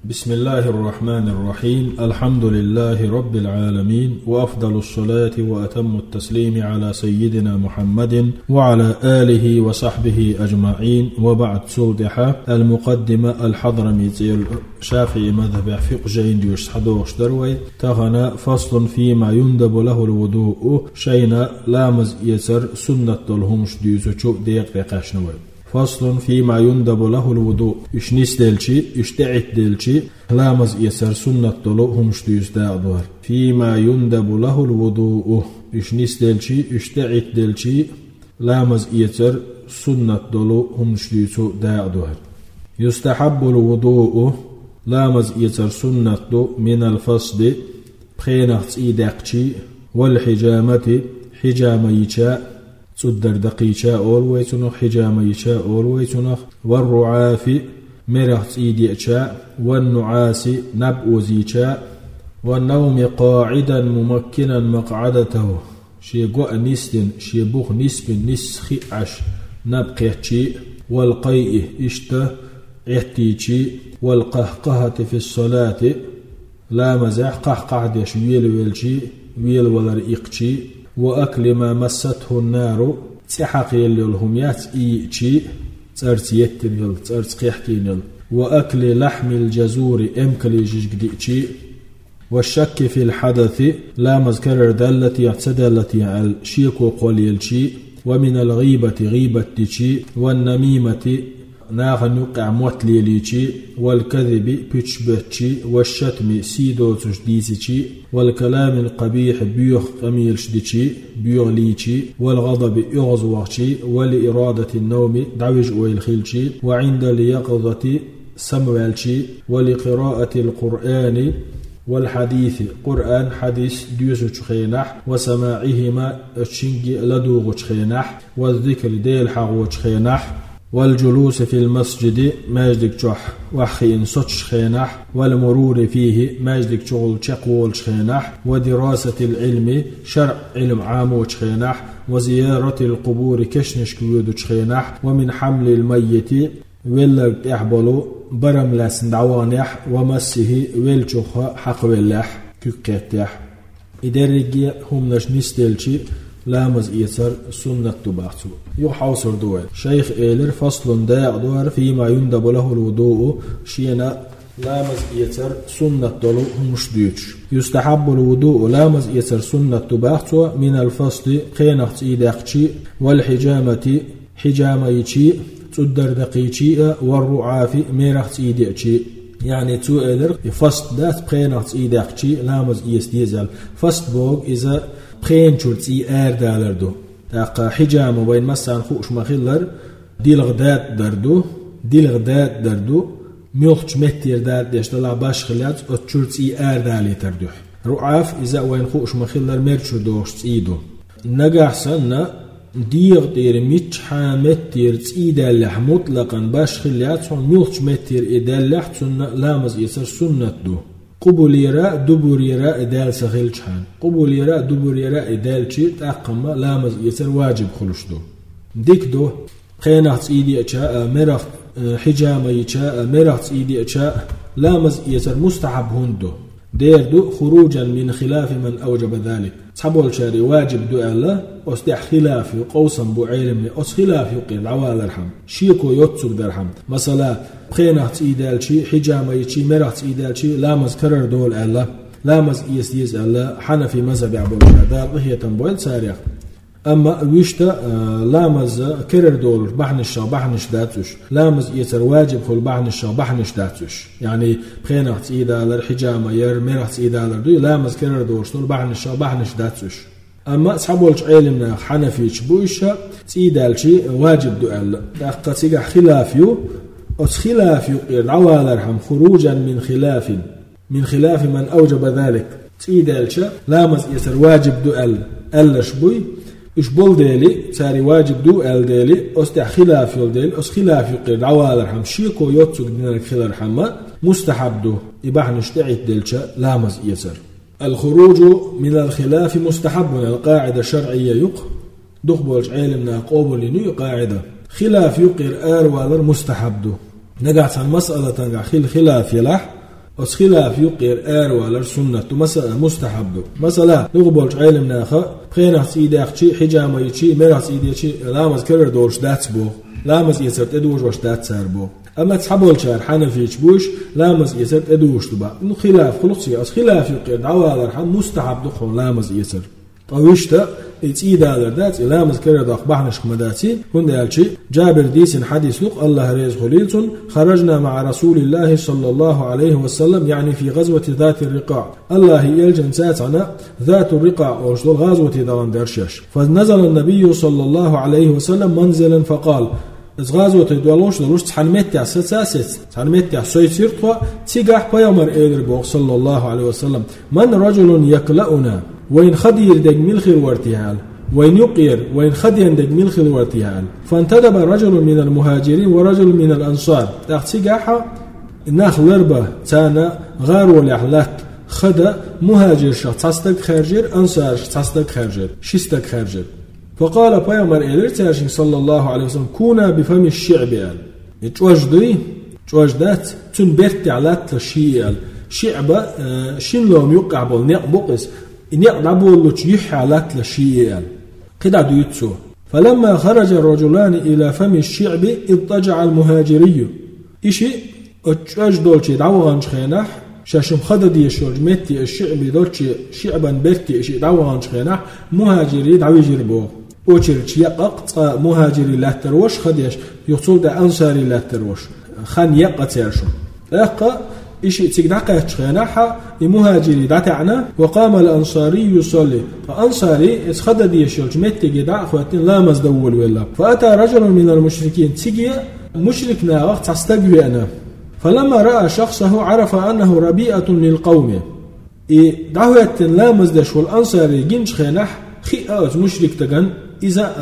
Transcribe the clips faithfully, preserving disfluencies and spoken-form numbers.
بسم الله الرحمن الرحيم. الحمد لله رب العالمين، وأفضل الصلاة وأتم التسليم على سيدنا محمد وعلى آله وصحبه أجمعين. وبعد صلدحة المقدمة الحضرمية الشافعي مذهب فقه جين ديوش حدوش دروي تغنى فصل فيما يندب له الوضوء شينا لامز يسر سنة الهمش ديوزو ديق ديقاش نوي. فصل فيما يندب له الوضوء إش نستلشي إش تعت دلشي لامز يسر سنة دلو همش ديوز داعدوار. فيما يندب له الوضوء إش نستلشي إش تعت دلشي لامز يسر سنة دلو همش ديوز داعدوار. يستحب الوضوء لامز يسر سنة دو من الفصل بخينخت إيداقشي والحجامة حجامة يشاء صدر دقيشة أولوي تنخ حجامة يشاء أولوي تنخ والرعاف مرخت إيديشاء والنعاس نبء زيشاء والنوم قاعدا ممكنا مقعدته شي قوء نسل شي بوخ نسب نسخي عش نبقيتشي والقيء اشته احتيتشي والقهقهة في الصلاة لا مزاح قهقه ديش ويل ويلشي ويل ولرئيقشي وأكل ما مسته النار تحق يلهم يتئيشي ترت يتنيل ترت قيحكينيل وأكل لحم الجزور امكلي جيجديشي والشك في الحدث لا مذكر دالتي اعتدالتي على شيكو قوليلشي ومن الغيبة غيبة تشي والنميمة ناغ نقع موتليليشي والكذب بيتشبتشي والشتم سيدو تجديسيشي والكلام القبيح بيوخ قميل شديشي بيوغ ليشي والغضب يغزوغشي ولإرادة النوم دعوج ويلخيلشي وعند اليقظة سموالشي ولقراءة القرآن والحديث قرآن حديث ديوسو تشخينح وسماعهما تشنجي لدوغو تشخينح والذكر ديل حاغو تشخينح والجلوس في المسجد ماجدك جح وحي إن سوتش خينح والمرور فيه ماجدك شغل تقول خينح ودراسة العلم شرع علم عام خينح وزيارة القبور كشنش كيود خينح ومن حمل الميت ويلك يحبلو برم لاسن دعوانح ومسه ويلشوخ حق ويلح كيكتح إدرجي هم نش نستلشي لامز يسر سنة تبعثو يحاصر دوال شيخ إيلر فصل داع دوار فيما يندب له الوضوء شينا لامز يسر سنة دلو مش ديوش. يستحب الوضوء لامز يسر سنة تبعثو من الفصل قينخت إيداقشي والحجامة حجامة يشي تدر دقيشي والرعاف ميرخت إيداقشي يعني تو إيلر فصل دات قينخت إيداقشي لامز يسديزل فصل بوغ إذا بخين شرطي آر دالردو تاقا حجام وين مسان خوش مخيلر دي الغداد دردو دي الغداد دردو ميوخش متير داد ديشتلا باش خلات اتشرطي آر دالي تردوح رعاف إذا وين خوش مخيلر مرشو دوش تيدو نقاح سنة ديغ دير ميتش حامتير تيدالح مطلقا باش خلات ميوخش متير إدالح سنة لامز يسر سنة دو قبوليرا دبوريرا إدال سخيل شحان قبوليرا دبوريرا إدال شيء تأقم لامز يسر واجب خلشدو ديك دو قينات إيدي أشاء مرخ حجامة يشاء مرخ إيدي أشاء لامز يسر مستحب هندو دير دو خروجا من خلاف من أوجب ذلك صحبوا الشاري واجب دو ألا أستح خلافي قوسا بو علمي أس خلافي قيل عوال الرحم شيكو يتسك درحم مثلا بخينات إيدال شي حجامة يشي مرخ إيدال شي لامز كرر دول ألا لامز يسديز ألا حنفي مذهب عبو الشهدار وهي تنبويل ساريخ أما ويشتا لامز كرر دول بحنش بحنش داتوش لامز يسر واجب خل بحنش بحنش داتوش يعني بخينات إيدال الحجامة ير مرخ إيدال دو لامز كرر دول شتول بحنش بحنش داتوش أما أصحابولش علمنا حنفيش بويشا إيدال شي واجب دو ألا دقا تيجا خلافيو أس خلافيو العوال رحم خروجا من خلاف من خلاف من أوجب ذلك إيدال شا لامز يسر واجب دو ألا ألا شبوي إش بول ديلي ساري واجب دو أل ديلي أستح خلاف يول ديلي أس خلاف يقير عوال رحم شيكو يوتسك دينك خلال رحمة مستحب دو إباح نشتعيت ديلشا لامز يسر. الخروج من الخلاف مستحب من القاعدة الشرعية يق دخبولش علمنا قوبل لنو قاعدة خلاف يقير آر والر مستحب دو نقعت عن مسألة نقع خل خلاف يلح أس خلاف يقير آر ولا سنة مثلا مستحب مثلا نقبلش علمنا خا بخينا سيدي أختي حجامة يشي مرا سيدي شي لا مذكر دورش دات بو لا مز يسرت ادوش واش دات سار بو أما تحبول شار حنفيش بوش لا مز يسرت ادوش تبع إنه خلاف خلصي أس خلاف يقير دعوة على الرحم مستحب دخل لا مز يسر طويشتا إتيدا دات لا مذكر داخ بحنش خمداتي هند يالشي جابر ديس حديث لق الله ريز خليلتون خرجنا مع رسول الله صلى الله عليه وسلم يعني في غزوة ذات الرقاع الله يلجن ساتنا ذات الرقاع أوشدو غزوة دان درشش فنزل النبي صلى الله عليه وسلم منزلا فقال غزوة دولوش دولوش تحنمت ساسس تحنمت سويسيرتوا تيجح بيامر إيدر صلى الله عليه وسلم من رجل يقلأنا وين خدير دق ملخر وارتهال وين يقير وين خدير دق ملخر وارتهال فانتدب رجل من المهاجرين ورجل من الأنصار تحتيجاحا ناخ لربة تانا غار والإحلاك خدا مهاجر شخص تصدق خارجر أنصار تصدق خارجر شستق خارجر فقال بيامر إيلر صلى الله عليه وسلم كونا بفم الشعب قال اتوجدي توجدات تنبرت علات الشيء شعب شين لهم يقع بالنق بقس إن يقربوا لتيح علات الشيء قد عديتسو فلما خرج الرجلان إلى فم الشعب اضطجع المهاجري إشي اتوجدول شي دعوان خيناح شاشم خددي شورج متي الشعب دولشي شعبا برتي إشي دعوان خيناح مهاجري دعوي جربوه وشرش يقق مهاجري لا تروش خديش يقصد ده أنصاري لا تروش خان يقق تيرشو يقق إشي تقدع تشخيناها المهاجري دعتعنا وقام الأنصاري يصلي فأنصاري إسخد يشورج متي جدع خواتين لا مزدول ولا فأتى رجل من المشركين تيجي مشركنا وقت تستقوي أنا فلما رأى شخصه عرف أنه ربيئة للقوم دعوة لا مزدش والأنصاري جنش خيناح خي أوز مشرك تجن إذا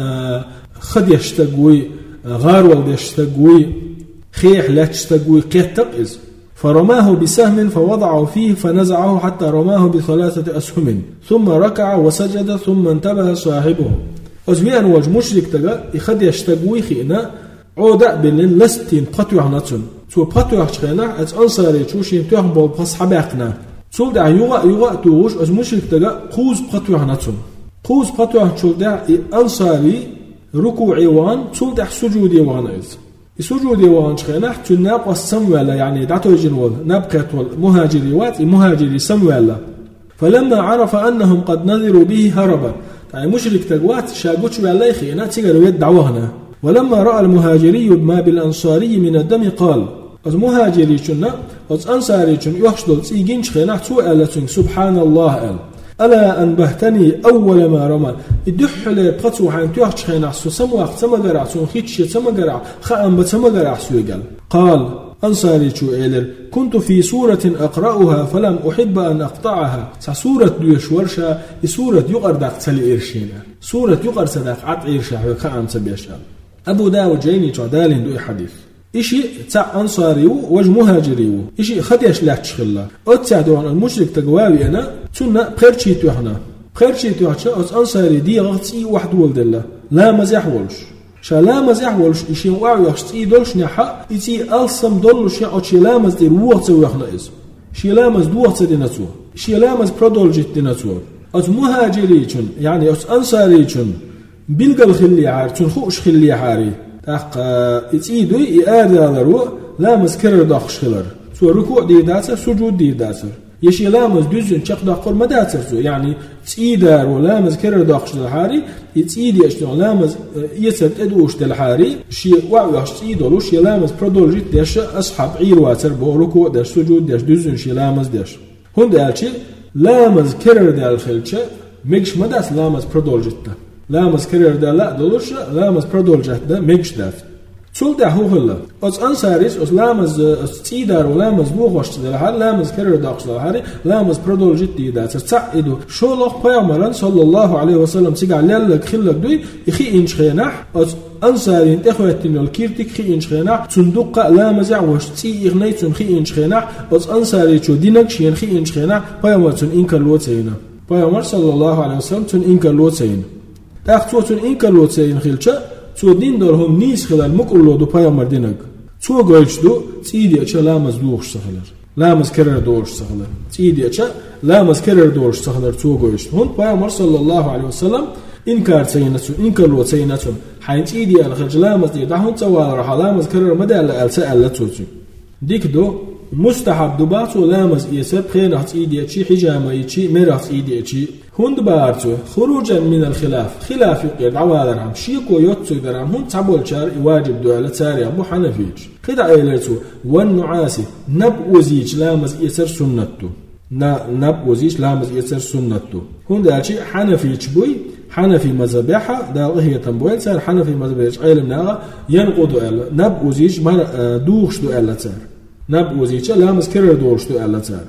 خد يشتقوي غار ولد يشتقوي خيح لا تشتقوي كتقز فرماه بسهم فوضعه فيه فنزعه حتى رماه بثلاثة أسهم ثم ركع وسجد ثم انتبه صاحبه أزميان وج مشرك تجا يخد يشتقوي خينا عودة بلن لستين قطوع نتون تو قطوع خينا أت أنصاري توشين توهم بول بس حبقنا تول دع يوغا يوغا توش أز مشرك تجا قوز قطوع نتون قوز قطوع تول دع أنصاري ركوع وان تول دع سجود وان إز سجود وان خينا تناق والسمولا يعني دعتو جنول نبقت والمهاجري وات المهاجري سمولا فلما عرف أنهم قد نذروا به هربا يعني مشرك تجوات شاقوش بالله خينا تيجر يد دعوهنا ولما رأى المهاجري ما بالأنصاري من الدم قال از مهاجري شنا از أنصاري شن يحشدل تيجين خينا سؤال سبحان الله قال ألا أنبهتني أول ما رمى الدح اللي بقطوا عن تيحش خينا سو سموا سما جرع سو خيتش سما جرع خام بسما جرع سو قال قال أنصاري شو إيلر كنت في سورة أقرأها فلم أحب أن أقطعها سورة دوش ورشة سورة يقر داق تلي إرشينا سورة يقر صداق عط إرشا خام سبيشا أبو داود جيني تعدالين دو حديث إشي تاع أنصاري وج مهاجري إشي خديش لا تشخلا أتساعدوا عن المشرك تجواوي أنا تنا بخيرشي توحنا بخيرشي توحشة أز أنصاري دي غطي واحد ولد الله لا مزح ولش شا لا مزح ولش إشي واعي يخشي دولش نحا إتي ألسم دولش يعطي لا مز دير وقت ويحنا إز شي لا مز دوقت ديناتو شي لا مز برودول جت ديناتو أز مهاجري جن يعني أز أنصاري جن بيلقى خلي عار تنخوش خلي عاري تاق إتيدو إعادة لرو لا مذكر داخش خلر سو ركوع دي داتر سجود دي داتر يشي لا مزدوزن شق داخل ما داتر سو يعني تيدار ولا مذكر داخش الحاري يتيدي اشتغل لا مز يسد ادوش الحاري شي واعي تيدو شي لا مز برودول جيت داش اصحاب عير واتر بو ركوع داش سجود داش دوزن شي لا مز داش هون دالشي لا مذكر دال خلچه مش مداس لا مز برودول جيت لا مذكر ده لا دولش لا مز برودول جات ده مش داف تول ده هو هلا از انصاريس از لا مز تيدار ولا مز بوغش ده هل لا مذكر داخل هاري لا مز برودول جت دي ده تصعدو شو لو بيامرن صلى الله عليه وسلم سيغ لك خلك دوي يخي انش خيناح از انصاري انت خواتين الكيرتك خي انش خيناح صندوق لا مزع وش تي اغنيتن خي انش خيناح از انصاري شو دينك شي خي انش خيناح بيامرن انكر لوتينا بيامر صلى الله عليه وسلم تن انكر لوتين تاختوتون إنك لوتسين خلشة تو دين دارهم نيس خلال مقولو دو پیامبر دینگ تو گویش دو تیدی اچه لامز دوخش خلر لامز كرر دورش سخلر تيدي أشا لامز كرر دورش سخلر توجوش هون بيامر صلى الله عليه وسلم إنكار سيناتون إنكار لو سيناتون حين تيدي على خرج لامز يدعون توال راح لامز كرر مدى السأل لا توجي ديك دو مستحب دباتو لامز يسب خير تيدي أشي حجامة يشي مرات تيدي أشي هون دبارتو خروجا من الخلاف خلاف يقيد عوال رحم شيكو يوتسو درام هون تعبول شار يواجب دو على تاري أبو حنفيج قد عيلتو والنعاسي نب وزيج لامز يسر سنتو نب وزيج لامز يسر سنتو هون دالشي حنفيج بوي حنفي مذبحة دا هي تنبويل سار حنفي مذبحة علم ناغا ينقضو ألا نب وزيج دوخش دو ألا تار نب وزيج لامز كرر دوخش دو ألا تار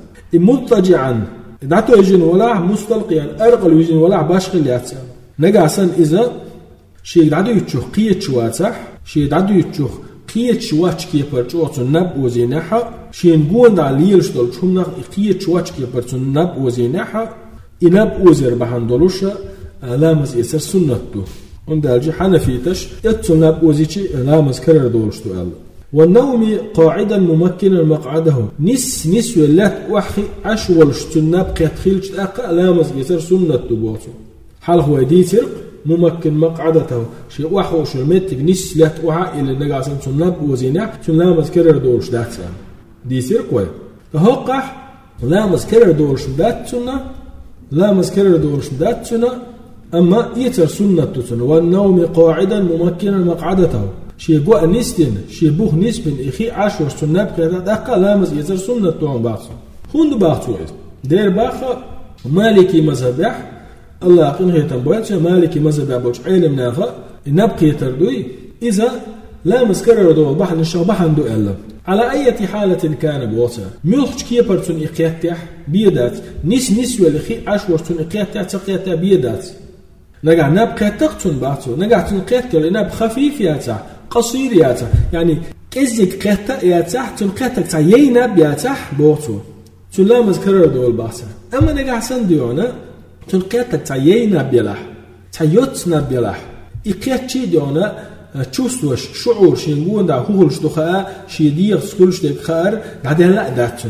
مضطجعا دعتو يجين ولا مستلقيا أرقل يجين ولا باشغل ياتسا نقاسن إذا شيء دعتو يتشوخ قية شواتح شيء دعتو يتشوخ قية شواتش كي برچوتو نب وزينحا شيء نقول دع ليلش دول شمنا قية شواتش كي برچو نب وزينحا إنب وزير بحان دولوشا لامز يسر سنتو وندالجي حنفيتش يتسو نب وزيشي لامز كرر دولشتو ألا والنوم قاعدا ممكنا مقعده نس نس ولات وحي أشولشتو نب قيتخيلش أقا لامز يسر سنتو بوتو حال هو دي ترق ممكن مقعدته شيء وحوش المتك نس لات وحا إلى نقاسم سنب وزينح سن لامز كرر دولش داتسان دي ترق وي فهقح لامز كرر دولش داتسنا لامز كرر دولش داتسنا أما يتر سنة سنة والنوم قاعدا ممكنا مقعدته شيء جوا نستين شيء بوه نسبن إخي عشر سنة بكذا دقة لامز يتر سنة توم باخ هون باخو دير باخ مالكي مذهبح الله قن هي تنبويت مالكي مذهبح بوش علم نافع نبقي تردوي إذا لامز كرر دو بحن الشو بحن دو ألا على أي حالة كان بوصا ملخش كي برتون إقياتح بيدات نس نس والإخي عشر سنة إقياتح تقياتح بيدات نجع نبقى تقتن بعته نجع تنقيت لنب خفيف ياتح قصير ياتح يعني كزيك قيتا ياتح تنقيتك تعيي نب ياتح بوتو تلامز كرر دول بعته أما نجع سنديونا تنقيتك تعيي نب يلح تعيوت نب يلح إقيت شي ديونا تشوسوش شعور شينقون دا هولش دخاء شي ديغ سكولش ديك خار بعدها لا داتن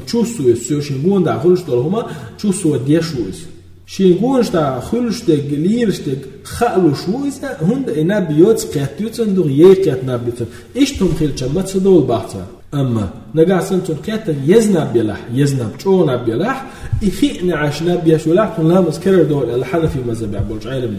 تشوسو شينقون دا هولش دول هما تشوسو ديشوز شينقونش دا خلش دك ليرش دك خالوش ويزا هند إنا بيوت قياتيوتن دو يقيات نابيوتن إيش تمخيل شمت سدول بحثا أما نقع سنتون قياتن يزناب بيلاح يزناب شو ناب بيلاح إخي نعاش ناب بيشولاح تن لامز كرر دول الحنفي مذهب عبولش علمنا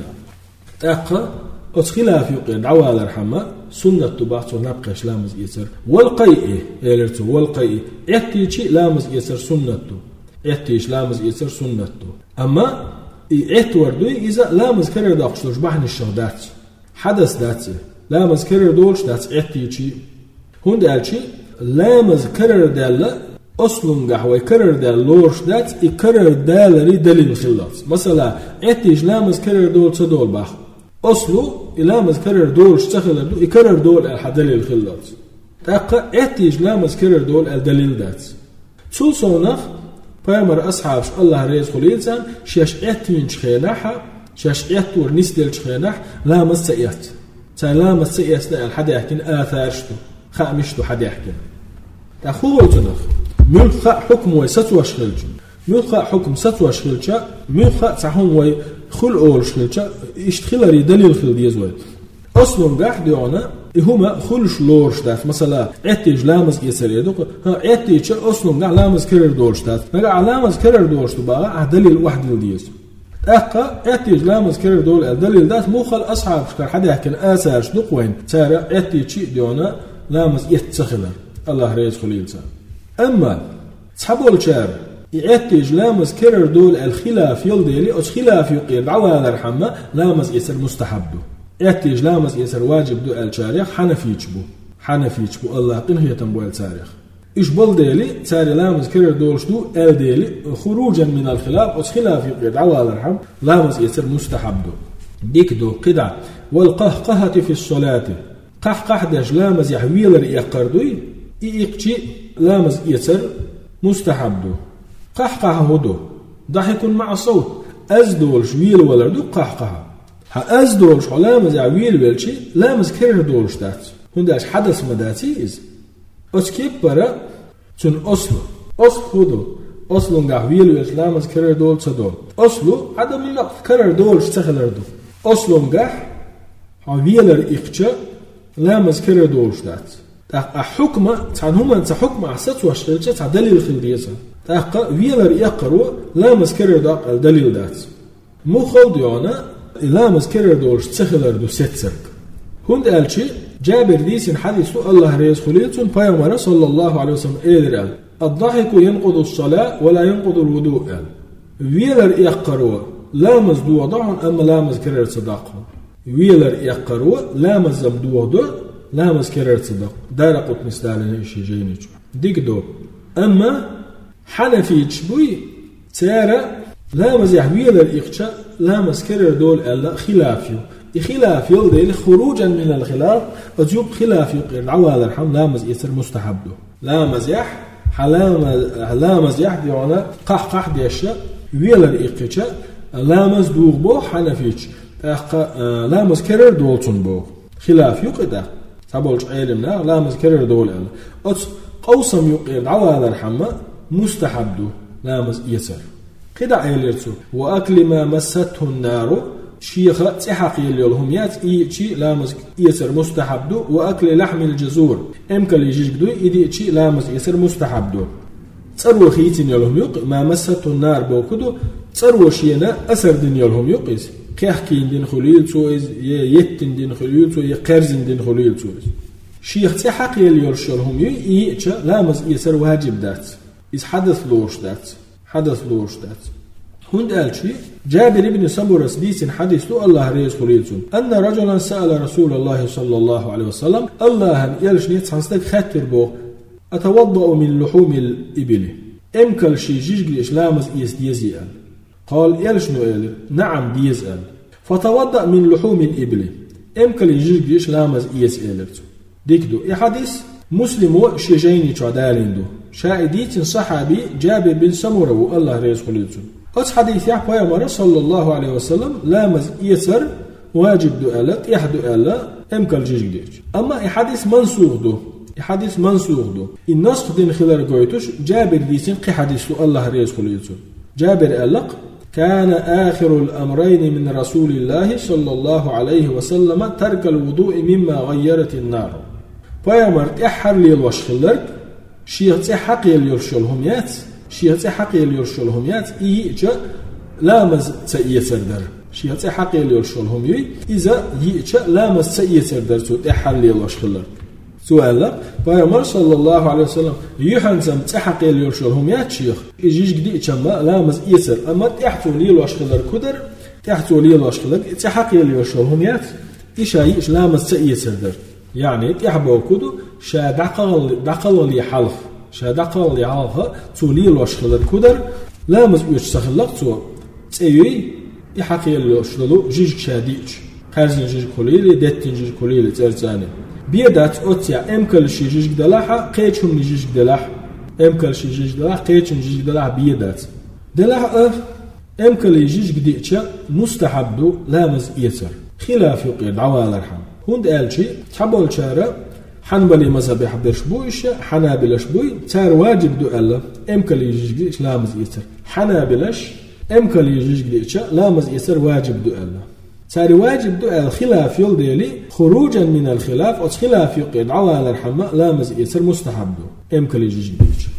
تاقا أتخلاف يقين عوال الرحمة سنة تباحثو نبقش لامز يسر والقيئي إيرتو والقيئي إعتيشي لامز يسر سنتو إعتيش لامز يسر سنتو أما إعتور دوي إذا لامز كرر داقشتوش بحن الشهدات حدث داتي لامز كرر دولش دات إعتيشي هون دالشي لامز كرر دالا أصلن قحوة كرر دال لورش دات إكرر دال ري دليل خلاص مثلا إعتيش لامز كرر دول صدول باخ أصله لامز كرر دولش تخلر دو إكرر دول الحدليل خلاص تاقا إعتيش لامز كرر دول الدليل دات سول صونخ فامر أصحاب الله رئيس خليلسان شاش إعتين شخيناحا شاش إعتور نسدل شخيناح لا مسئيات تا لا مسئيات الحد يحكين آثارشتو خامشتو حد يحكين تأخوه تنخ ملخ حكم ويستوى شخيلجن ملخ حكم ستوى شخيلجا ملخ تحهم وي خل أول شخيلجا اشتخلري دليل خل ديزوي أصلهم قاح ديونا هما خلش لورش دات مثلا اعتيج لامز يسر يدوك ها اعتيج أصلهم قاح لامز كرر دورش دات نقع لامز كرر دورش تبقى دليل واحد الديز أقا اعتيج لامز كرر دول الدليل دات مو خل أصحاب شكر حدا يحكي آساش دوك وين تارا اعتيج شيء ديونا لامز يتسخلر الله رئيس خليلسان أما تحبوا الشعر يعتج لامز كرر دول الخلاف يلديلي أو خلاف يقيل عوالة رحمة لامز يسر مستحبه يعتج لامز يسر واجب دو الشاريخ حنفي يجبو حنفي يجبو الله قنه يتنبو التاريخ إيش بالديلي تاري لامز كرر دولش دو الديلي خروجا من الخلاف أو خلاف يقيل عوالة رحمة لامز يسر مستحبه ديك دو قدع والقهقهة في الصلاة قهقه داش لامز يحويل يقردوي إيقشي لامز يسر مستحبه قهقه هدو ضحك مع صوت أزدولش ويل ولدو قهقه ها أزدولش لامز يعويل ويلشي لامز كرر دولش دات هنداش حدث مداتي إز أسكيب برا تن أصله أصل أصل قهويل إسلام كرر دول صدول أصله عدم الله كرر دول اشتغلر دو أصل قه عويلر إخشة لا مذكر دول شدات حكم تعنهم تحكم عسات واشتغلت تعدليل خلديزة تاق ويلر يقرو لا مذكر داق الدليل دات مو خلديانا لا مذكر دول اشتغلر دو ستسرك هند قالشي جابر ديسين حديث الله ريز خليتون فيامر صلى الله عليه وسلم إلى الضحك ينقض الصلاة ولا ينقض الوضوء قال ويلر يقرو لا مزدو وضعهم أما لا مذكر صداقهم ويلر يقرو لا مزدو وضع لا مذكر صداق دار قط مثالنا إشي جينيج ديك دو أما حنفي تشبوي تيارا لا مزيح ويلر إخشى لا مذكر دول ألا خلافيو خلاف يلدي خروجا من الخلاف أجوب خلاف يقير العوال الحمد لا مز يسر مستحب لا مزيح حلام لا مزيح ديوانا قح قح ديشة ويلر إقيشة لا مز دوغ بو حنفيش لا مز كرر دولتون بو خلاف يقير تابولش علمنا لا مز كرر دول ألا قوسم يقير العوال الحمد مستحب لا مز يسر كده عيلرتو وأكل ما مسته النار شيخ تحقي اليوم يات إي شيء لامز يسر مستحب دو وأكل لحم الجزور أمكن يجيك دو إدي شيء لامز يسر مستحب دو تصروا خيتين يلهم يق ما مسته النار بوكدو تصروا شينا أثر دين يلهم يقيس كحكين دين خليل سويز يتن دين خليل سويز قرزن دين خليل سويز شيخ تحقي اليوم شلهم يي شيء لامز يسر واجب دات إذ حدث لوش دات حدث لوش دات هند قال شيء جابر بن سمرة ديس حديث له الله ريز خليلتون أن رجلا سأل رسول الله صلى الله عليه وسلم الله يلش نيت حنستك خاتر بو أتوضأ من لحوم الإبل أمكل شيء جيجل إسلامز إيس ديزي قال قال يلش نويل نعم ديز قال فتوضأ من لحوم الإبل أمكل جيجل إسلامز إيس قالت ديك دو إي حديث مسلم شيجيني تعدالين دو شاهديت صحابي جابر بن سمرة الله ريز خليلتون قص حديث يا بيامر صلى الله عليه وسلم لامز يسر واجب دو ألت يحدو ألا أمكال جيج ديج أما حديث منسوخ دو حديث منسوخ دو النسخ دين خلال قويتوش جابر ديسين قي حديث الله ريز خليتو جابر ألق كان آخر الأمرين من رسول الله صلى الله عليه وسلم ترك الوضوء مما غيرت النار بيامر تحر لي الوشخلرك شيخ تحقي اليرشلهم يات شيء تحقي اليرشلهم يات إيه جا لامز تيسر در شيء تحقي اليرشلهم يي إذا يجا لامز تيسر در تو تحل الوشخلر سؤال بيامر صلى الله عليه وسلم يحنزم تحقي اليرشلهم يات شيخ يجيش قدي كما لامز يسر أما تحتو لي الوشخلر كدر تحتو لي الوشخلر تحقي اليرشلهم يات إيش إيش لامز تيسر در يعني تحبو كدو شا دقل دقل لي حلف شادقة اللي عارفها تولي الوشخلات كدر لا مزبوط سخلق تو تسوي يحقي الوشخلو جيج شاديج خارج جيج كوليلي دتين جيج كوليلي ترزاني بيدات أوتيا أمكل شي جيج دلاحة قيتهم جيج دلاح أمكل شي جيج دلاح قيتهم جيج دلاح بيدات دلاح أف أمكل جيج قديتشا مستحب لا مز يسر خلاف يقيد عوال الرحم هند قال شيء تحبوا الشارع حنبلي مذهب يحبش بويش حنابلش بوي تار واجب دو ألا أمكل يجيش لامز يسر حنابلش أمكل يجيش لامز يسر واجب دو ألا تار واجب دو ألا خلاف يلديلي خروجا من الخلاف أو خلاف يقيد عوال الرحمة لامز يسر مستحب دو أمكل يجيش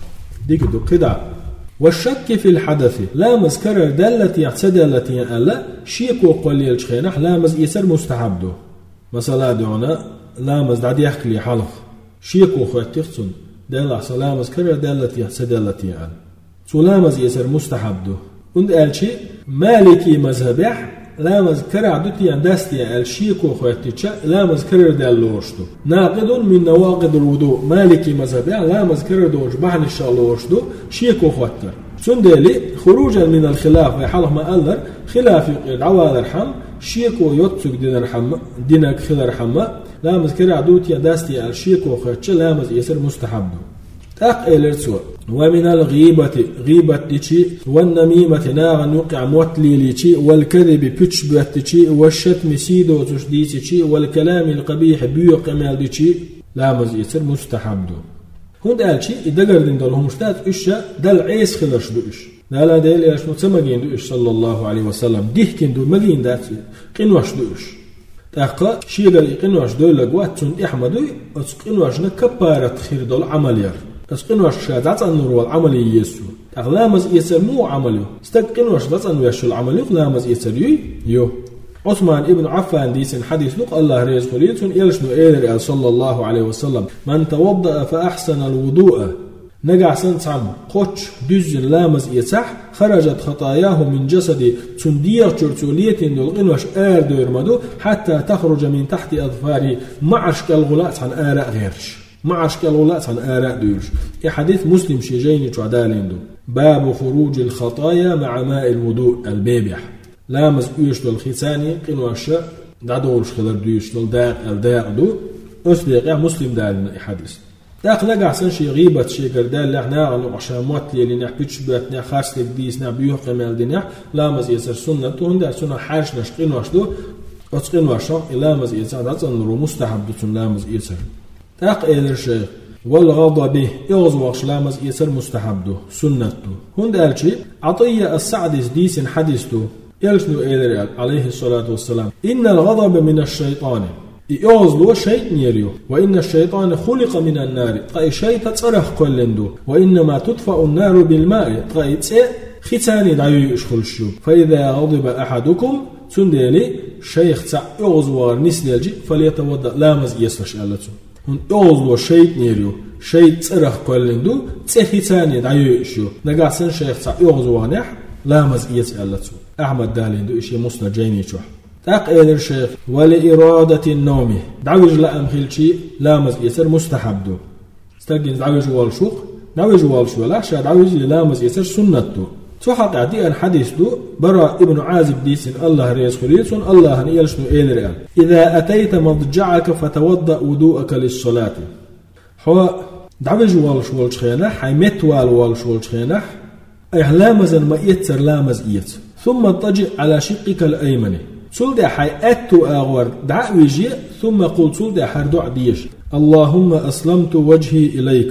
ديك دو قدع والشك في الحدث لامز كرر دالتي يعتدى التي ألا شيك وقليل شخينح لامز يسر مستحب دو مثلا دونا لامز دعدي يحكي لي حلق شيكو خواتيختون دالة سلامز كرر دالتي سدالتي عن سلامز يسر مستحب دو und قال شيء مالكي مذهبح لامز كرر عدتي عن داستي قال شيكو خواتيتشا لامز كرر دالوشتو ناقض من نواقض الوضوء مالكي مذهبح لامز كرر دوش بحن الشالوشتو شيكو خواتر سندالي خروجا من الخلاف ويحلق ما قالر خلاف يقيد عوال الرحم شيكو يوتسك دين الرحم دينك خل الرحم لامز كرر عدوتي داستي قال شيكو خواتيتشا لامز يسر مستحب دو تاق إلرتسو ومن الغيبة غيبة ديشي والنميمة ناغا نوقع موتلي ليشي والكذب بيتش بيتشي والشتم سيدو تشديتشي والكلام القبيح بيوق مال ديشي لامز يسر مستحب دو هند ألشي إدقردين دول همشتات إشة دل عيس خلش دو إش لا ديل إيش متسمجين دو إش صلى الله عليه وسلم ديهكين دو مجين دات قنوش دو إش تأقى شيء قال قنوش دول لقوات تون إحمدو أس قنوش نكبارة خير دول عمليار أس قنوش شادات النور والعملي يسو تأقى لامز يسر مو عمليو استق قنوش دات النوش العمليو لامز يسر يو يو عثمان ابن عفان ديسن حديث لق الله ريز خليلتون إلشنو إيلر صلى الله عليه وسلم من توضأ فأحسن الوضوء نجع سنتعم قش دز لامز يسح خرجت خطاياه من جسدي تندير ترتولية دلغنوش آر ديرمدو حتى تخرج من تحت أظفاري معشك الغلاء عن آراء غيرش معشك الغلاء عن آراء ديرش في حديث مسلم شيجيني تعدالين دو باب خروج الخطايا مع ماء الوضوء البيبح لامز يوش دول خيساني قنوش دادورش خلر ديوش دول داق الداق دو أسليق يا مسلم دالنا حديث داق لقى عسان شي غيبة شي قردال لحنا غنو عشان موتلي اللي نحبتش باتنا خارس لك ديس نحبيوه قمال دينيح لامز يسر سنة تون دار سنة حارش نشقين واشدو أتقين واشا لامز يسر داتن رو مستحب دوتون لامز يسر داق إيدر شيخ والغضب به يغزوغش لامز يسر مستحب دو سنة دو هون دالشي عطية السعدس ديس حديث دو يلشنو إيدر عليه الصلاة والسلام إن الغضب من الشيطان يغزلو شيء نيريو وإن الشيطان خلق من النار قاي شيء تصرخ كلندو وإنما تطفأ النار بالماء قاي تسي ختاني دعيو يشخل شو فإذا غضب أحدكم تندلي شيخ تع يغزوار نسلجي فليتوضأ لامز يسفش ألتو يغزلو شيء نيريو شيء تصرخ كلندو تسي ختاني دعيو يشو نقاسن شيخ تع يغزوار نح لامز يسألتو أحمد دالين دو إشي مصنع جيني شوح تاق إيدر شيخ ولإرادة النوم دعوج لا أمخلشي لامز يسر مستحب دو استقين دعوج والشوق دعوج والشوق لا شا دعوج لامز يسر سنة دو توحق عدي أن حديث دو براء ابن عازب ديسن الله ريز خليلسون الله نيلشنو إيدر أن إذا أتيت مضجعك فتوضأ وضوءك للصلاة هو دعوج والشوق خينح حيمت والشوق خينح أي لامزا ما يتسر لامز يت ثم اضطجع على شقك الأيمن سلد حيأت أغور دعوجي ثم قل سلد حردع ديش اللهم أسلمت وجهي إليك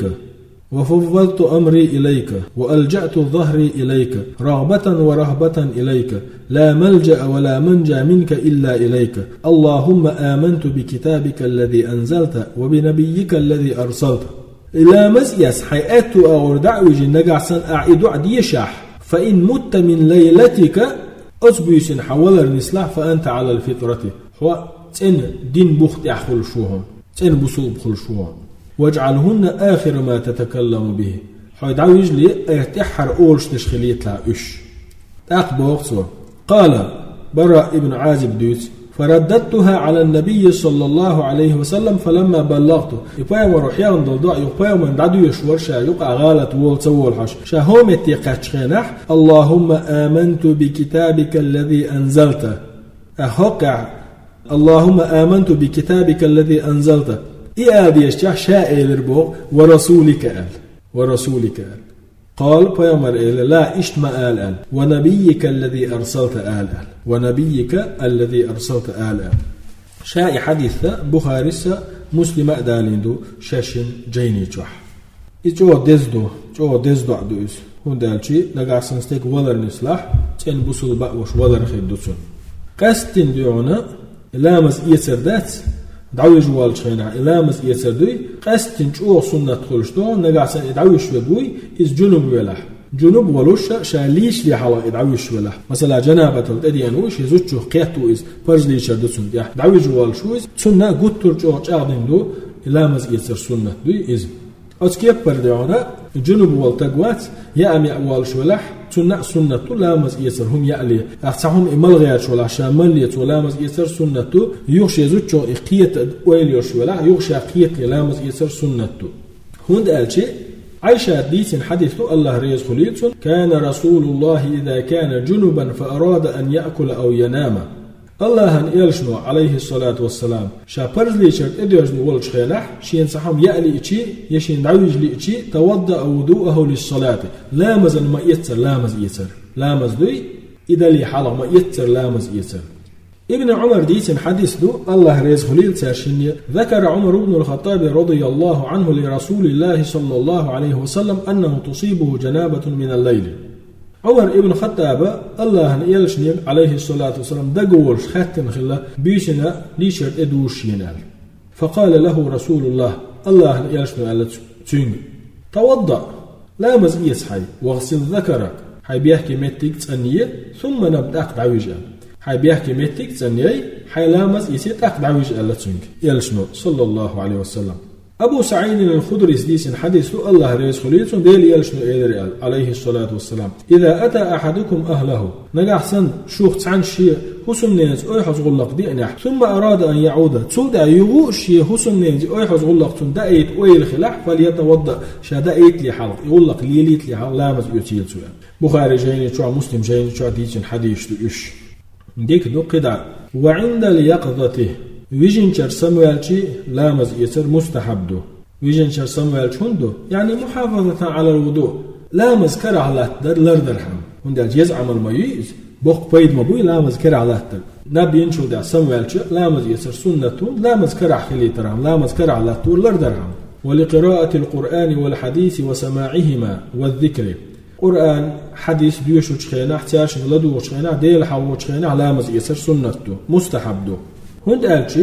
وفوضت أمري إليك وألجأت ظهري إليك رغبة ورهبة إليك لا ملجأ ولا منجا منك إلا إليك اللهم آمنت بكتابك الذي أنزلت وبنبيك الذي أرسلت إلى مزيس حيأت أغور دعوجي نقعسا أعيد عديشاح فإن مت من ليلتك أصبيس حول النسلاح فأنت على الفطرة هو تن دين بخت يحخل شوهم تن بصوب خل شوهم واجعلهن آخر ما تتكلم به هو دعوج لي ارتحر أولش تشخليت لا إش أقبوغتو قال براء ابن عازب دوت فرددتها على النبي صلى الله عليه وسلم فلما بلغته يقايم وروحيان ضلضاء يقايم من دعدو يشور شا يقع غالة وول تسول حش شاهم التقاتشخنح اللهم آمنت بكتابك الذي أنزلته أحقع اللهم آمنت بكتابك الذي أنزلته إيابي يشتح شائل ربو ورسولك آل ورسولك آل قال بيامر إلى لا اشتما آل آل ونبيك الذي أرسلت آل آل ونبيك الذي أرسلت آل آل شاء حديث بخارسة مسلم أداليندو شاشن جيني جوح إجو دزدو جو دزدو عدوز هون دالشي لقع سنستيك ولر نسلاح تين بسول بأوش ولر خيدوسون قستن ديونا لامز يسر دات دعوي جوال شينا لامز يسر دوي قستن جو سنة خلشتو نقع سن دعوي شوبوي إز جنوب ولاح جنوب ولوش شاليش في حوا دعوي شولاح مثلا جنابة الأدي أنوش يزوجه قياتو إز فرزلي شردسون يا دعوي جوال شويز سنة قطر جو جاردين دو لامز يسر سنة دوي إز أتكيب بردعونا جنوب والتقوات يا أمي أول شولاح سنة سنة لامز يسر هم يألي أحسهم إمالغيات شولاح شاملية ولامز يسر سنة يوش يزوجه قيت ويليو شولاح يوش قيت لامز يسر سنة هند ألشي عائشة ديس حديث الله ريز خليلسون كان رسول الله إذا كان جنبا فأراد أن يأكل أو ينام الله أن يلشنو عليه الصلاة والسلام شابرز لي شرط إديوزنو والش خينح شين صحم يألي إشي يشين دعوج لي إشي توضأ وضوءه للصلاة لامز ما يتسر لامز يتسر لامز دوي إذا لي حلق ما يتسر لامز يتسر ابن عمر ديسن حديث دو الله ريز خليل تاشيني ذكر عمر بن الخطاب رضي الله عنه لرسول الله صلى الله عليه وسلم أنه تصيبه جنابة من الليل. عمر ابن الخطاب الله يلشني عليه الصلاة والسلام دقول خاتم خلا بيشنا ليشر ادوش ينال. فقال له رسول الله الله يلشني على تشينج توضأ لا مزيس حي واغسل ذكرك حي بيحكي متك تسنية ثم نبدأ دعويجا حي بيحكي متك تسنية حي لامز يسيت أك دعويجا على تشينج يلشنو صلى الله عليه وسلم. أبو سعيد الخدري ديسن حديث الله رئيس خليلتون ديل يلشنو إيدريال عليه الصلاة والسلام إذا أتى أحدكم أهله نجح سن شوخ عن شيء حسن نيز أي حزغلق دينح ثم أراد أن يعود تودع يغو شيء حسن نيز أي حزغلق تندأيت أي الخلاح فليتوضأ شدأيت لحلق يغلق ليليت لحلق لامز يتيل سؤال. بخاري جيني شو مسلم جيني شو ديسن حديث إيش ديك دو قدع وعند اليقظته ويجنشر سموالشي لامز يسر مستحب دو ويجنشر سموالش هندو يعني محافظة على الوضوء لامز كره على التدر لردرهم هندا جيز عمل ما ييز بوق بيد مبوي لامز كره على التدر نبي ينشو دا سموالش لامز يسر سنة لامز كره خلي ترهم لامز كره على التدر لردرهم. ولقراءة القرآن والحديث وسماعهما والذكر قرآن حديث ديوشو تشخينا احتياش لدو تشخينا ديل حوو تشخينا لامز يسر سنة دو مستحب دو. هند قالشي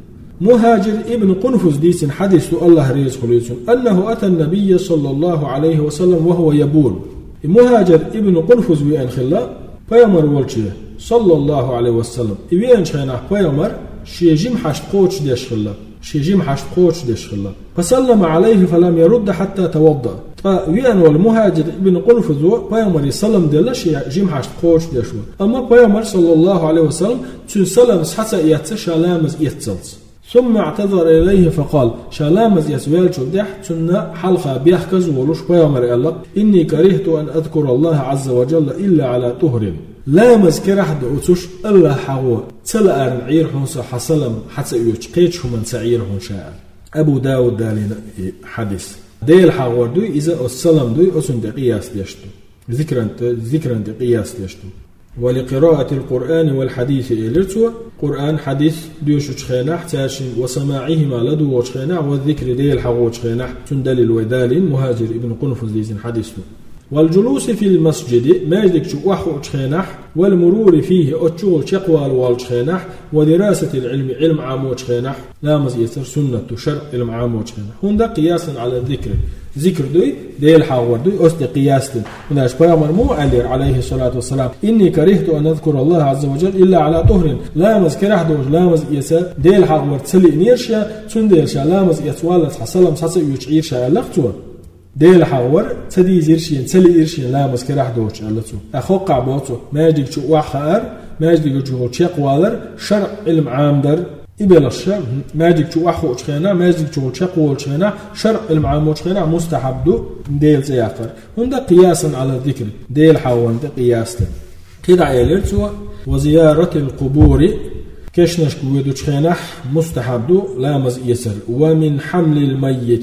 مهاجر ابن قنفذ ديسن حديث الله ريز خليسون أنه أتى النبي صلى الله عليه وسلم وهو يبول. مهاجر ابن قنفذ بيان خلا بيامر والشي صلى الله عليه وسلم بيان شينا بيامر شيجيم حشت قوش ديش خلا شيجيم حشت قوش ديش خلا فسلم عليه فلم يرد حتى توضأ. فويان والمهاجر ابن قنفذ بيامر يسلم ديلا شيجيم حشت قوش ديشو أما بيامر صلى الله عليه وسلم تسلم حتى يتسى شلامز يتسلس ثم اعتذر إليه فقال شلامز يسويل شدح تنا حلقة بيحكز ولوش بيامر قال إني كرهت أن أذكر الله عز وجل إلا على طهر لامز كرهت أتوش الله حوا تلا أن عير حنسا حسلم حتى يوشقيتش من سعير حنشاء. أبو داود دالين حديث ديل حوا دوي إذا السلام دوي أسن قياس ديشتو ذكرا ذكرا قياس ديشتو. ولقراءة القرآن والحديث إلرتوا قرآن حديث ديوش تشخيناح تاشين وسماعهما لدو تشخيناح والذكر ديل حقو تشخيناح تندل الودال مهاجر ابن قنفذ ديزن حديثه. والجلوس في المسجد ما يجدك وحو تشخيناح والمرور فيه أتشغل شقوال والتشخيناح ودراسة العلم علم عامو تشخيناح لامز يسر سنة شرع علم عامو تشخيناح هندا قياسا على الذكر ذكر دوي ديل حاور دوي أست قياس وناش بيامر مو عليه عليه الصلاة والسلام إني كرهت أن أذكر الله عز وجل إلا على طهر لامز كره دوش لامز يسا ديل حاور تسلي نيرشا تنديرشا لامز يتوالد حسلم حسا يوشعيرشا لقتوا ديل حاور تدي زيرشين تسلي إيرشين لامز كره دوش ألتو أخوق عبوتو ما يجيك شو وحار ما يجيك شو تشيقوالر شرع علم عام در إبلاش ما يجيك شو أخو تشخينا ما يجيك شو تشقول تشخينا شرع المعامو تشخينا مستحب دو ديل زياقر هندا قياسا على الذكر ديل حاول ده قياس كده عيالرتوا وزيارة القبور كشنش كويدو تشخينا مستحب دو لامز يسر ومن حمل الميت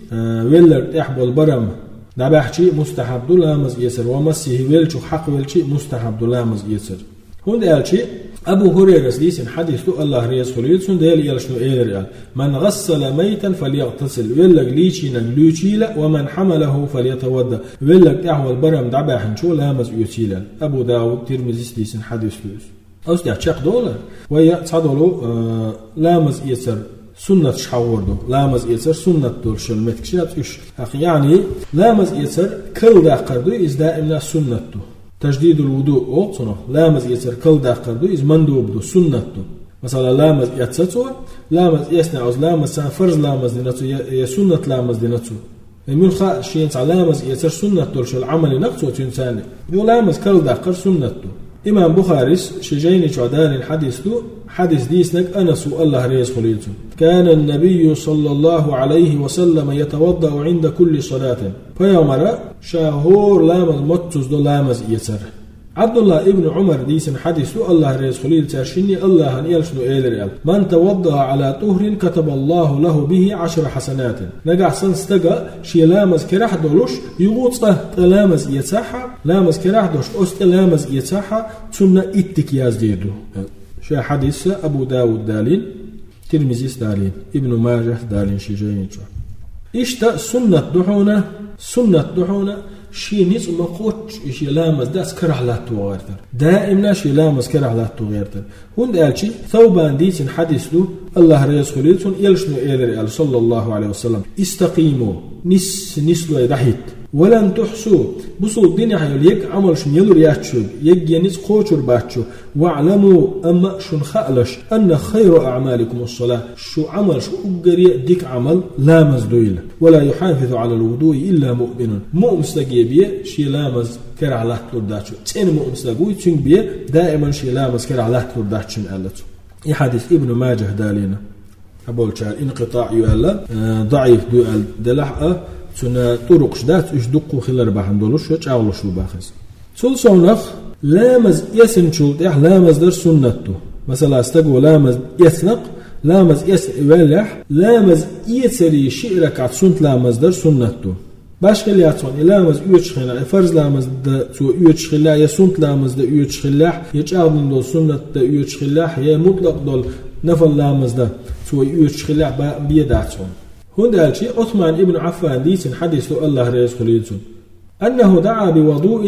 ويلر يحبل برم دبحشي مستحب دو لامز يسر ومسيه ويلشو حق ويلشي مستحب دو لامز يسر هندا قالشي أبو هريرة ديسن حديث الله ريس خليلسون ديل يلشنو إيريال من غسل ميتا فليغتسل ويلق ليشينا لوشيلا ومن حمله فليتودى ويلق أحوال برم دعباحن شو لامز يوتيلا. أبو داود ترمزي ديسن حديث لوس أوستيع تشاق دولار ويا تصدلو آه لامز يسر سنة شحوردو لامز يسر سنة دولشل متكشات إيش يعني لامز يسر كل داقردو إز دائما سنة دو تجديد الوضوء أوصنا لامز يسر كل داخل دو إز مندوب دو سنة دو مثلا لامز يتسطو لامز يسنع أو لامز سان فرز لامز ديناتو يا سنة لامز ديناتو من خا شيء لامز يسر سنة دو شو العمل نقصو تنساني يو لامز كل داخل سنة دو. إمام بخاريس شجيني شعدان الحديث دو حديث ديسنك أنس الله ريز خليلتو كان النبي صلى الله عليه وسلم يتوضأ عند كل صلاة فيامر شاهور لامز متوز دو لامز يسر. عبد الله ابن عمر ديسن حديث دو الله ريز خليل تاشيني الله أن يلشنو إيلر من توضأ على طهر كتب الله له به عشر حسنات نقع سنستقى شي لامز كراح دولوش يغوطه لامز يتساحة لامز كراح دوش أست لامز يتساحة تسنى اتكياز ديدو شو حديث أبو داود دالين ترمذي دالين ابن ماجه دالين شجين شو إشتا سنة دحونة سنة دحونة شي نيس ما قوتش شي لامز داس كره لا توغيرتر دائما شي لامز كره لا توغيرتر هون قالشي ثوبان ديتن حديث له الله رسوليتون يلشنو إلى صلى الله عليه وسلم استقيموا نس نس لو دحيت ولن تحسوا بصوا الدنيا حيول يك عمل شن يلور ياتشو يك ينس قوتر باتشو واعلموا أما شن خالش أن خير أعمالكم الصلاة شو عمل شو أجري ديك عمل لامز دويل ولا يحافظ على الوضوء إلا مؤمن مؤمن استجيبيه شي لامز كر على ترداتشو تين مؤمن استجوي تين بيه دائما شي لامز كر على ترداتشن قالته يحدث ابن ماجه دالينا أقول شال انقطاع يؤلا ضعيف دؤل دلحقه سنة طرق شدات يشدقوا خلال بحن دولوش يتعاولوا شو باخذ سول صونخ لامز يسن شو ده لامز در سنته مثلا استجوا لامز يسنق لامز يس يولح لامز يسري شيء ركعت سنت لامز در سنته باش خلي يعطون لامز يوتشخنا فرض لامز د تو يوتشخلا يا سنت لامز د يوتشخلا يتعاون دول سنة د يوتشخلا يا مطلق دول نفل لامز ده تو يوتشخلا بيداتهم هون قال شيء عثمان ابن عفان ديسن حديث الله رسول أنه دعا بوضوء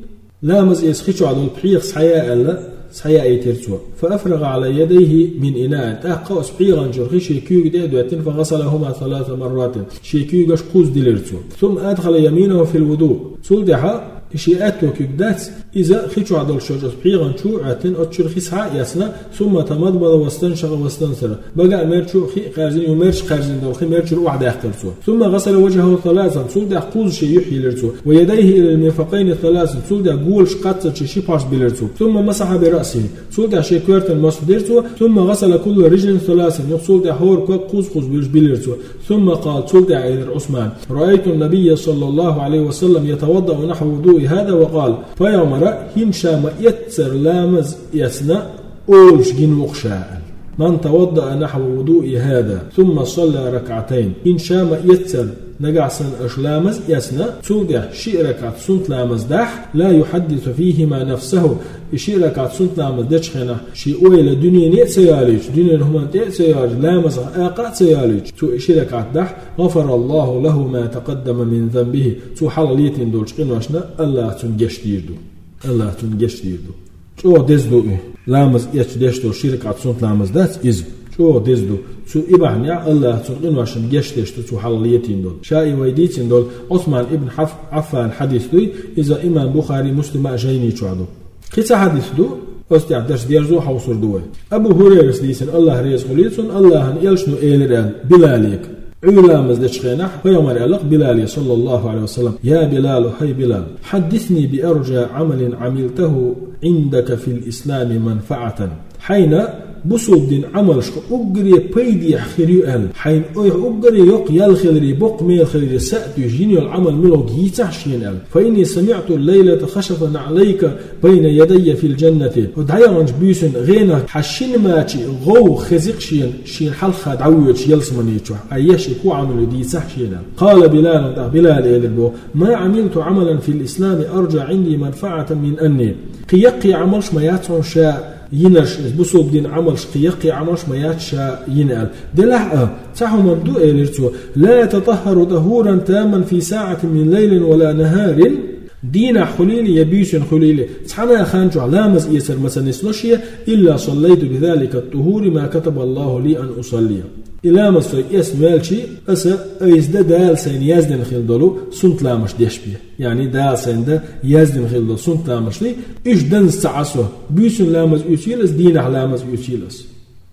لامز يسخيشو على البحيق صحياء الله صحياء يترسوا فأفرغ على يديه من إناء تأقى صحيغا جرخي شيكيو ديدواتين فغسلهما ثلاث مرات شيكيو قش قوز ديلرتو ثم أدخل يمينه في الوضوء سلدها إشياء توكيدات إذا خيشوا على الشجر صحيغا شو عتن أتشر خسعة يسنا ثم تمضمض واستنشق واستنثر بقى ميرشو خي قارزين وميرش قارزين دول خي ميرشو واحد يختلسو ثم غسل وجهه ثلاثا سلدها قوز شي يحيي لرتو ويديه إلى المرفقين ثلاثا سلدها قولش قطة شي باش بلرتو ثم مسح برأسه سلدها شي كورتن مصدرتو ثم غسل كل رجل ثلاثا يقصد حور قوز قوز بلرتو ثم قال سلدها إلى عثمان رأيت النبي صلى الله عليه وسلم يتوضأ نحو وضوء هذا وقال فيومر هنشام يتسر لامز يسنا أولش جن وخشاء من توضأ نحو وضوء هذا ثم صلى ركعتين هنشام يتسر نقعسن أشلامز يسنا تودع شيء ركعت سنت لامز دح لا يحدث فيهما نفسه شيء ركعت سنت لامز دشخنا شيء أويل دنيا نيت سياليج دنيا هم نيت سياليج لامز أقعد سياليج تو شيء ركعت دح غفر الله له ما تقدم من ذنبه تو حلاليتين دولش قنواشنا الله تنجش ديردو الله تنجش ديردو شو دزدو لامز يتش دشتو شيء ركعت سنت لامز دات إز شو دزدو شو إبعني الله تنقل واشن جشتش تو حلاليتين دول شاي ويديتين دول عثمان ابن حف عفان حديث دوي إذا إمام بخاري مسلم أجيني شعدو خيسا حديث دو أستيع درس ديرزو حوصر دوي أبو هريرة ديسن الله ريز قليتون الله يلشنو إيلران بلاليك علا مزدشخينح ويوم رألق بلال صلى الله عليه وسلم يا بلال هاي بلال حدثني بأرجى عمل عملته عندك في الإسلام منفعة حين بصوب دين عمل شق أجري بيدي خيري أهل حين أجري يق يالخيري بق ميل خيري سأت يجيني العمل ملوك يتحشين أهل فإني سمعت الليلة خشفا عليك بين يدي في الجنة ودعي عنج بيسن غينا حشين ماتي غو خزق شين شين حلخة دعوية يلسمني يتوح أيش كو عمل دي تحشين قال بلال بلال إلبو ما عملت عملا في الإسلام أرجع عندي منفعة من أني قيقي عملش ما ياتون شاء ينرش بصوب دين عملش قيقي عملش ما ياتشا ينقل دلح تاحو مبدو إلرتو لا يتطهر طهورا تاما في ساعة من ليل ولا نهار دين خليلي يبيش خليلي تحنا خانجو لامز يسر مثلا نسلوشيه إلا صليت بذلك الطهور ما كتب الله لي أن أصلي إلا ما صلي اسمالشي أسا أيزدا دال سين يزدن خلدلو سنت لامش ديشبيه يعني دال سين دا يزدن خلدلو سنت لامش لي إيش دن استعصوه بيسن لامز يوتيلس دين لامز يوتيلس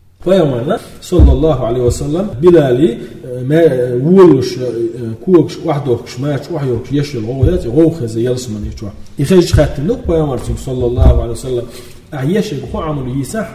فيومنا صلى الله عليه وسلم بلالي ما ولش كوكش وحدوكش ماتش وحيوكش يشل غويات غوخز يلسمن يشوا يخرج خاتم لك فيومنا صلى الله عليه وسلم أعيش بخو عمل يسح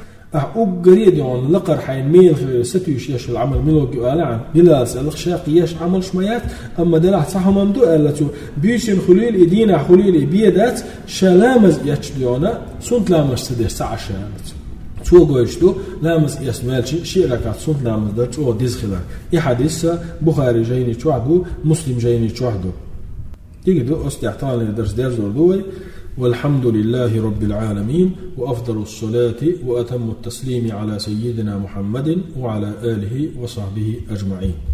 أقريد عن لقر حين ميل خير ستيش يش العمل ملوك وعلى بلا سلخ شاق يش عمل شميات أما دلع صح ممدوء التي بيشن خليل إدينا خليل بيدات شلامز يشديونا سنت لامش سدير ساعة شامت شو قويشتو لامز يسمالشي شيء ركعت سنت لامز ده شو ديز خلال يحدث بخاري جايني شوحدو مسلم جايني شوحدو تيجي دو استعطال درس دير زور دوي والحمد لله رب العالمين، وأفضل الصلاة وأتم التسليم على سيدنا محمد وعلى آله وصحبه أجمعين.